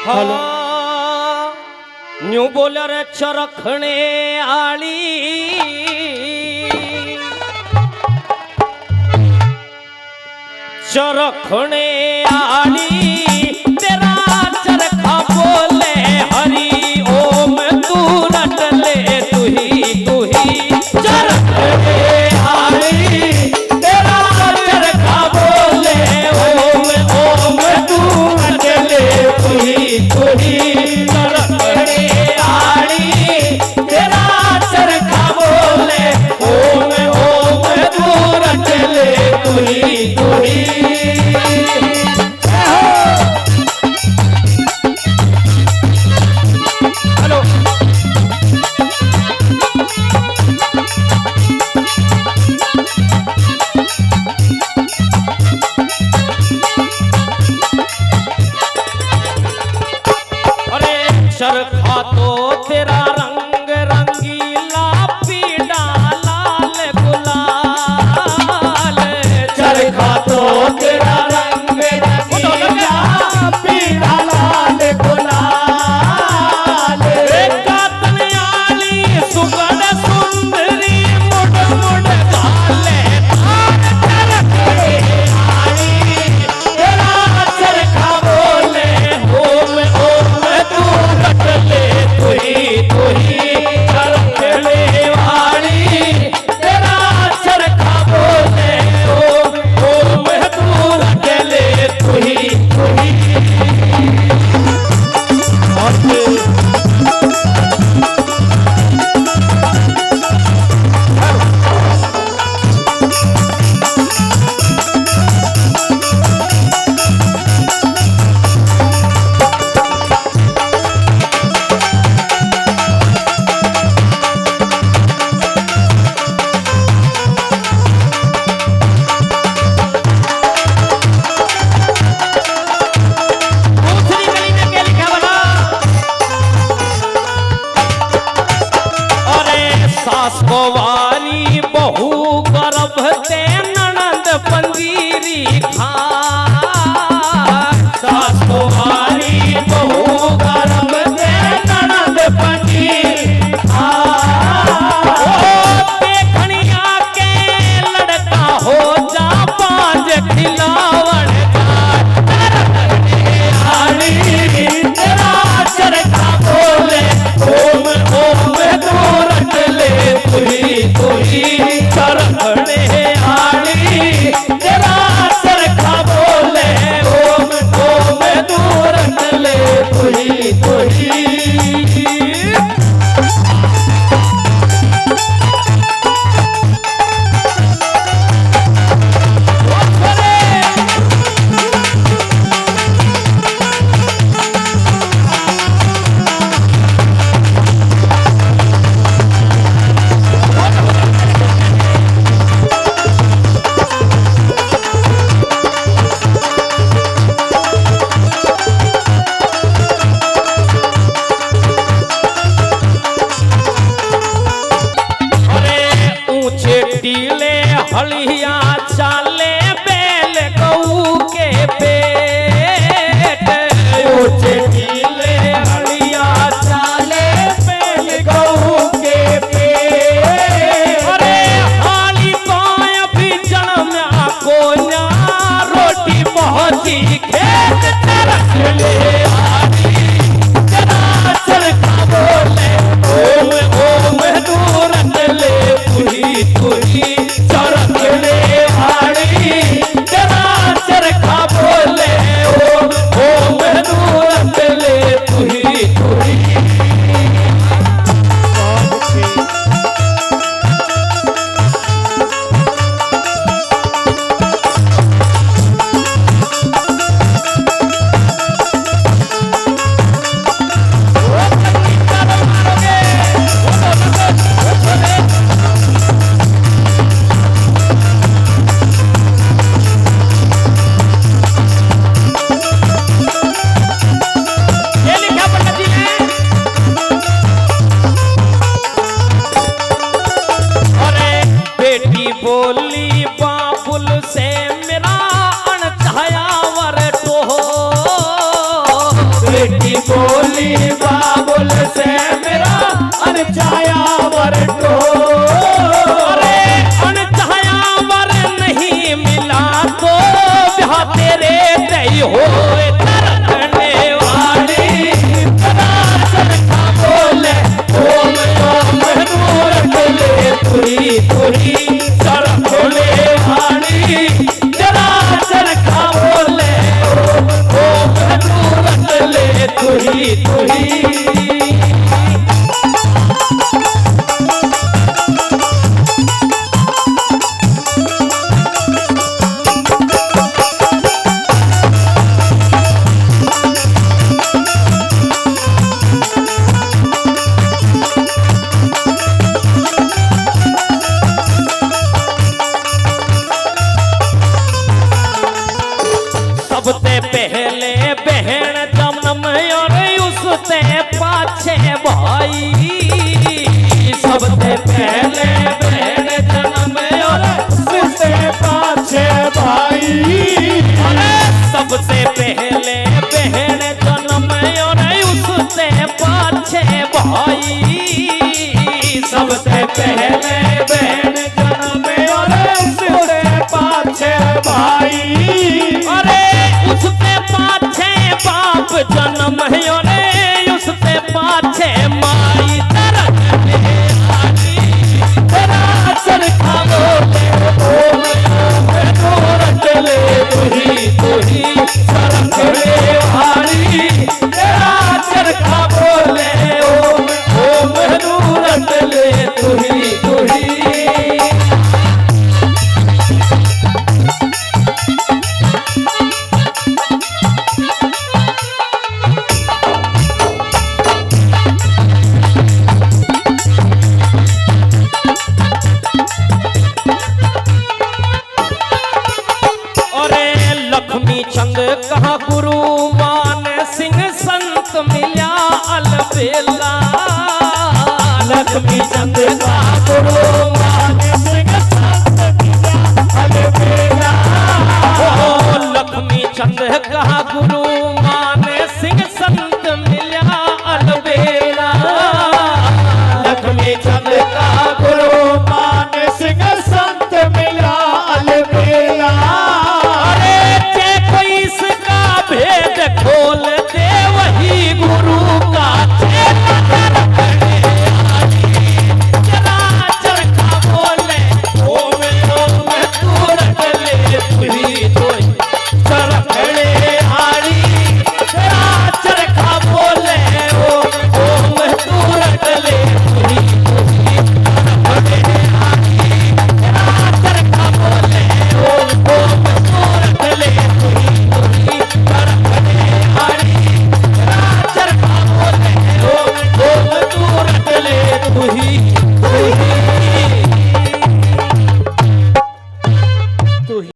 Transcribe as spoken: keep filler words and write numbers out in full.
hello new bowler चरखने आली चरखने आली तेरा चरखा बोले हरि ओम तू रट ले तू ही तू ही चरखने आली तेरा चरखा बोले ओम ओम तू रट ले तू ही तू ही चरखने आली तेरा चरखा बोले ओम ओम तू रट ले तू ही तू ही चरखा तो तेरा रंग रंगीला पीला लाल गुलाल चरखा तो तेरा रंग रंगीला पीला लाल गुलाल कातनियाली सुगंध सुंदरी मुड़ मुड़ गाले तेरा चरखा बोले ओम ओम तू तू ही तू ही चरखने वाली तेरा चरखा बोले ओम ओम तू रट ले तू ही तू ही सासवारी बहु गर्भ ते ननद पंजीरी खा सासवारी बहु गर्भ ते ननद पंजीरी खा देखनिया के लड़का हो जा पांच खिलावन तेरा चरखा बोले ओम ओम तू रट ले तू ही तू ही चरखने आली तेरा चरखा बोले ओम ओम तू रट ले तू ही तू ही टीले हलिया चाले बेल गऊ के पेट ऊंचे टीले हलिया चाले बेल गऊ के पेट अरे हाली पाय भी जन्म को ना रोटी पहुंची खेत तरफ ले आली तेरा चरखा बोले ओम ओम तू रट ले तू ही तू ही चरखने वाली तेरा चरखा बोले ओम ओम तू रट ले बेटी बोली बाबुल से मेरा अनचाया वर तो अरे अनचाया वर नहीं मिला तो ब्याह तेरे तय हो तरकने वाली तरासन का बोले ओम ओम नूर बोले तुरी तुरी तरकने वाली तरासन का बोले ओम नूर बोले तुरी तुरी सबसे पहले बहन जन्म और उससे पाछे भाई सबसे पहले बहन जन्म और उससे पाछे भाई सबसे पहले बहन जन्म और उससे पाछे भाई सबसे पहले बहन जन्म और उससे पाछे भाई अरे उससे पाछे बाप जन्म है रे उससे पाछे माई तरकने वाली तेरा चरखा बोले ओम ओम नूर चले तुही तुही तरकने वाली तेरा चरखा बोले ओम ओम नूर चले तुही तुही लक्ष्मी चंद कहा गुरु मान सिंह संत मिल्या अलबेला लक्ष्मी चंद का गुरु